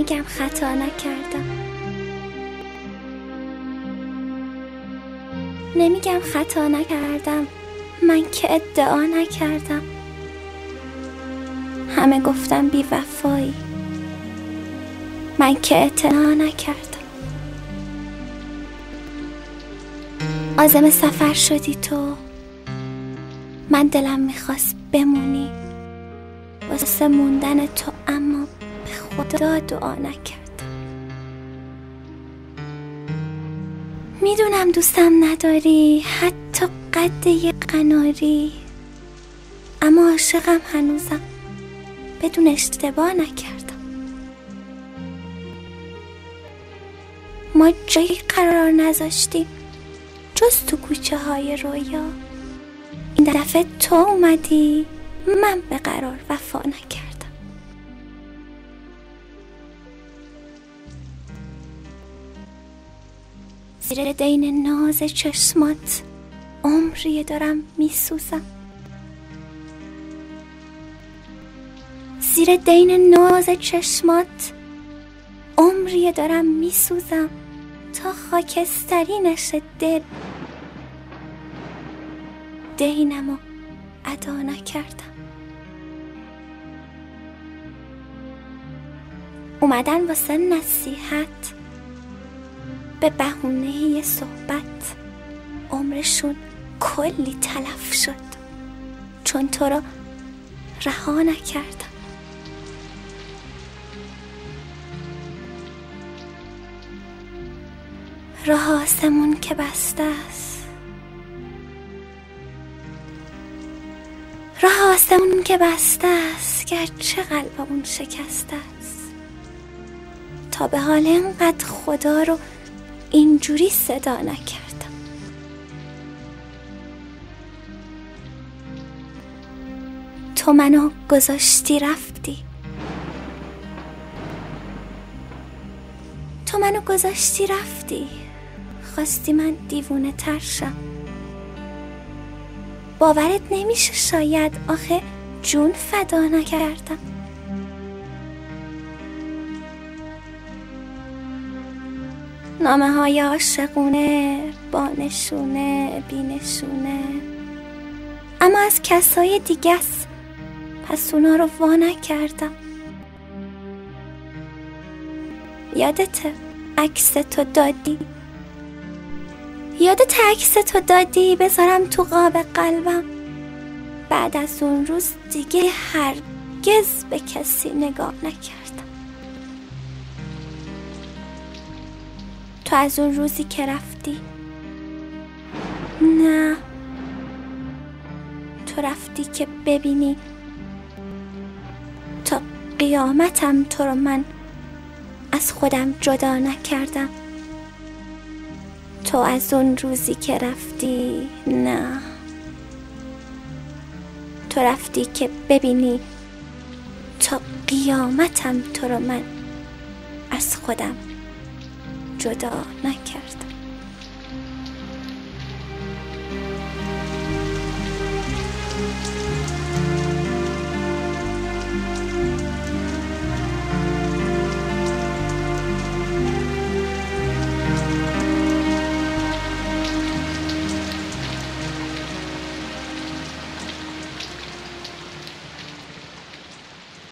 نمیگم خطا نکردم، نمیگم خطا نکردم، من که ادعا نکردم. همه گفتم بی وفایی، من که اعتنا نکردم. عازم سفر شدی تو، من دلم میخواست بمونی واسه موندن تو، اما به خدا دعا نکردم. میدونم دوستم نداری، حتی قد یه قناری، اما عاشقم هنوزم، بدون اشتباه نکردم. ما جایی قرار نذاشتیم جز تو کوچه های رویا، این دفعه تو اومدی، من به قرار وفا نکردم. زیر دین ناز چشمات عمریه دارم میسوزم، زیر دین ناز چشمات عمریه دارم میسوزم، تا خاکستری نشه دل، دینمو ادا نکردم. اومدن واسه نصیحت به بهونه یه صحبت، عمرشون کلی تلف شد چون تو رو رها نکردم. راه آسمون که بسته است، راه آسمون که بسته است، گرچه قلبمون شکسته است. تا به حال اینقدر خدا رو اینجوری صدا نکردم. تو منو گذاشتی رفتی، تو منو گذاشتی رفتی، خواستی من دیوونه تر شم. باورت نمیشه شاید، آخه جون فدا نکردم. نامه های عاشقونه با نشونه بی نشونه، اما از کسای دیگه است، پس اونا رو وا نکردم. یادت عکس تو دادی، یادت عکس تو دادی بذارم تو قاب قلبم. بعد از اون روز دیگه هرگز به کسی نگاه نکردم. تو از اون روزی که رفتی، نه، تو رفتی که ببینی تا قیامتم تو رو من از خودم جدا نکردم. تو از اون روزی که رفتی، نه، تو رفتی که ببینی تا قیامتم تو رو من از خودم جدا نکردم.